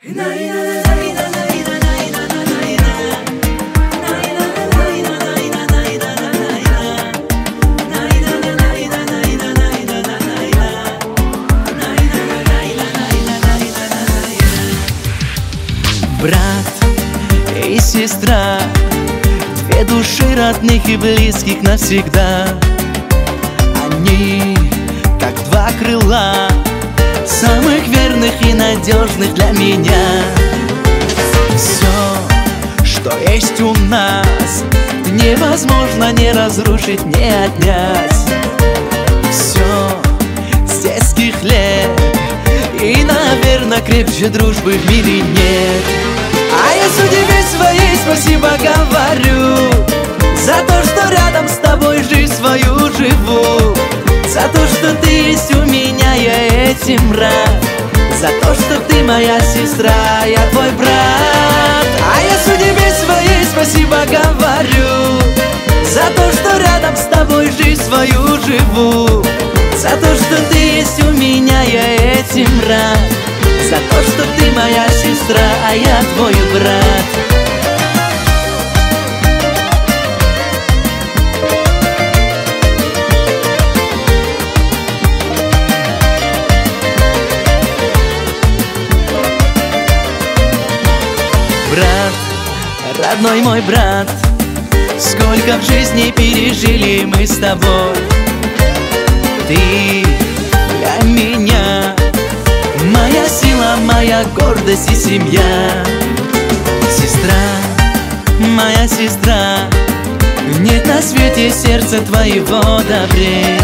Брат и сестра, две души родных и близких навсегда. Они как два крыла, самых верных и надежных для меня. Все, что есть у нас, невозможно не разрушить, не отнять. Все с детских лет, и, наверное, крепче дружбы в мире нет. А я судьбе своей спасибо говорю за то, что рядом с тобой жизнь свою живу, за то, что ты есть у меня, я этим рад, за то, что ты моя сестра, я твой брат. А я судьбе своей спасибо говорю за то, что рядом с тобой жизнь свою живу, за то, что ты есть у меня, я этим рад, за то, что ты моя сестра, а я твой брат. Брат, родной мой брат, сколько в жизни пережили мы с тобой. Ты для меня моя сила, моя гордость и семья. Сестра, моя сестра, нет на свете сердца твоего добрей.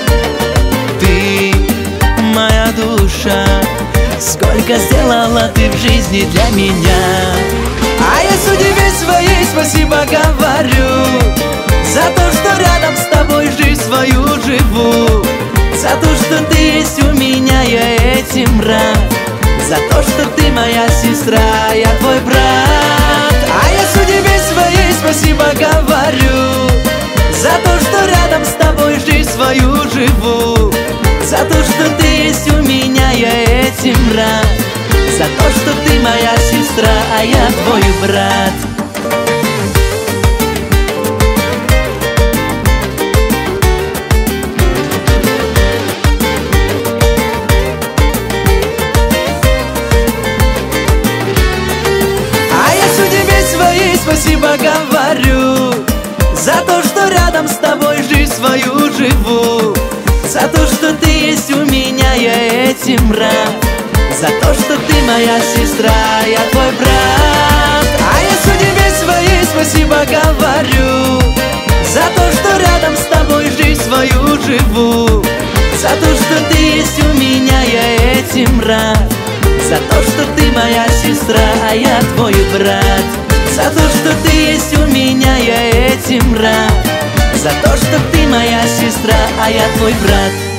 Ты моя душа, сколько сделала ты в жизни для меня. А я судьбе своей спасибо говорю за то, что рядом с тобой жизнь свою живу, за то, что ты есть у меня, я этим рад, за то, что ты моя сестра, я твой брат. А я судьбе своей спасибо говорю за то, что рядом с тобой жизнь свою живу, за то, что ты есть у меня, я этим рад, за то, что ты моя сестра, а я твой брат. Спасибо говорю за то, что рядом с тобой жизнь свою живу, за то, что ты есть у меня, я этим рад, за то, что ты моя сестра, я твой брат. А я судьбе своей спасибо говорю за то, что рядом с тобой жизнь свою живу, за то, что ты есть у меня, я этим рад, за то, что ты моя сестра, а я твой брат. За то, что ты есть у меня, я этим рад, за то, что ты моя сестра, а я твой брат.